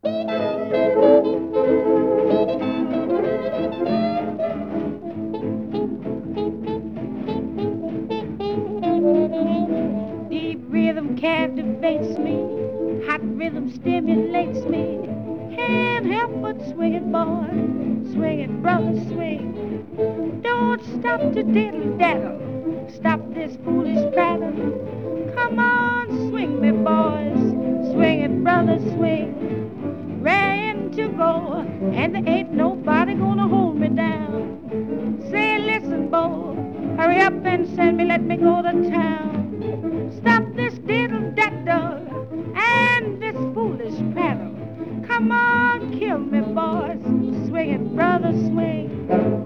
Deep rhythm captivates me, hot rhythm stimulates me. Can't help but swing it, boy. Swing it, brother, swing. Don't stop to diddle daddle. Stop this foolish prattle. Come on, swing me, boys. Swing it, brother, swing. Rain to go, and there ain't nobody gonna hold me down. Say, listen, boy, hurry up and send me, let me go to town. Stop this diddle daddle and this foolish prattle. Come on, kill me, boys. Swing it, brother, swing.